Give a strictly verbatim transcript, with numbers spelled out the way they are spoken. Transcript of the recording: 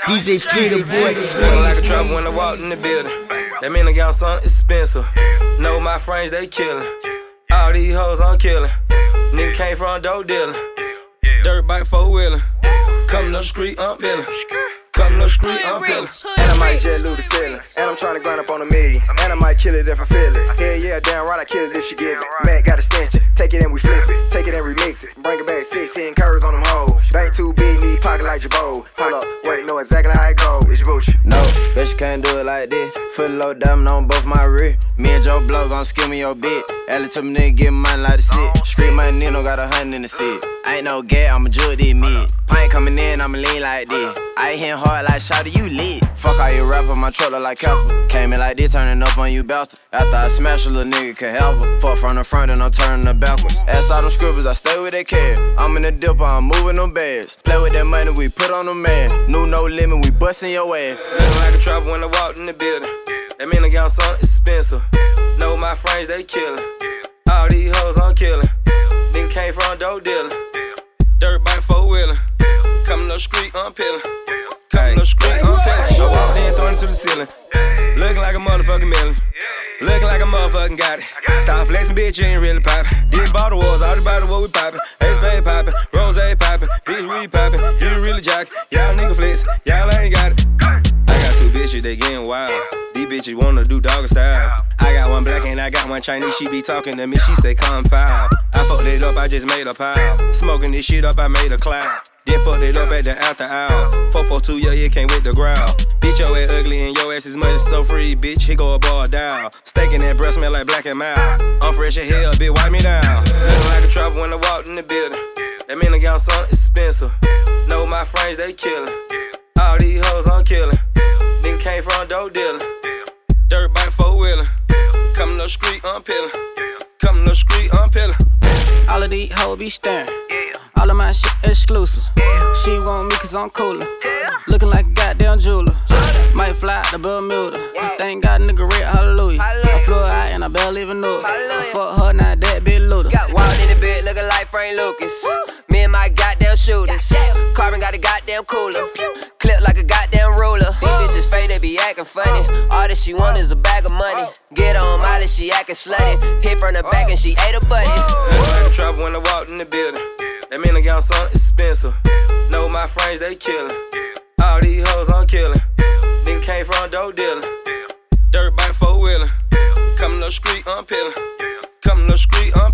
D J Freedom Boy. Looking like a trouble when I walked in the building. That mean I got something expensive. Know my friends, they killin'. All these hoes I'm killin'. Nigga came from dope dealing. Dirt bike four wheelin'. Come to the street, I'm peelin'. Come to the street, I'm peelin'. And I might jet loot the ceiling. And I'm tryna grind up on a million. And I might kill it if I feel it. Hell yeah, damn right, I kill it if she give it. Mac got a stench. Take it and we flip it. Take it and remix it. Bring it back sixteen curves on them hoes. Bank too big, need pocket like Jabot. Hold up, wait, know exactly how it go. It's Gucci. No, bet you can't do it like this. Foot low diamond on both my rear. Me and Joe Blow gon' skill me your bit. Alley to me nigga get money like the sit. Street money nigga got a hundred in the sit. I ain't no gay, I'ma jug this mid. Pint coming in, I'ma lean like this. I ain't hitting hard like shawty, you lit. Fuck all you rapper, my truck look like Casper. Came in like this, turning up on you bastard. After I smash a little nigga can help her. Fuck from the front and I'm turning her backwards. Ask all them scribbles, I stay with that cash. I'm in the dipper, I'm moving them bags. Play with that money, we put on them man. New no limit, we bustin' your ass. Looking like a trouble when I walked in the building. That mean I got something expensive. Know my friends, they killin'. All these hoes I'm killin'. Nigga came from dope dealing. Dirt bike four wheelin'. Come to the street, I'm peelin'. Come to the street, I'm peelin'. I walked in, throwing it to the ceiling. Looking like a motherfucking million. Looking like a motherfucking got it. Stop flexing, bitch, you ain't really poppin'. Did bottle wars, all the bottle what we poppin'. Ace Spade poppin', Rose poppin', bitch, we poppin'. You really jock, y'all nigga flex, y'all ain't got it. I got two bitches, they getting wild. These bitches wanna do doggy style. I got one black and I got one Chinese. She be talking to me, she say compile. I fucked it up, I just made a pile. Smoking this shit up, I made a cloud. Then fucked it up at the after hour. four four two, yeah, you can't with the growl. Bitch, your ass ugly and your ass is much so free, bitch. He go a bar down. Steaking that breast smell like black and mild. I'm fresh as hell, bitch, wipe me down. Looking like a trouble when I walked in the building. That mean I got something expensive. Know my friends, they killin'. All these hoes I'm killin'. Nigga came from dope dealing. Dirt bike four wheelin'. Come to the street, I'm peelin'. Come to the street, I'm peelin'. All of these hoes be staring. All of my shit exclusive. She want me cause I'm cooler. Looking like a goddamn jeweler. Might fly out to Bermuda. Thank God nigga red, hallelujah. I flew out and I barely even knew it. I fuck her, now that bitch Luda. Got wild in the bed looking like Frank Lucas. Me and my goddamn shooters. Carbon got a goddamn cooler. Clip like a goddamn ruler. These bitches fake, they be acting funny. All that she want is a bag of money. Get on Molly, she acting slutty. Hit from the back and she ate a buddy. Looking like a trouble when I walked in the building. That mean I got something expensive. Know my friends, they killin'. All these hoes I'm killin'. Nigga came from dope dealing. Dirt bike four wheelin'. Come to the street, I'm peelin'. Come to the street, I'm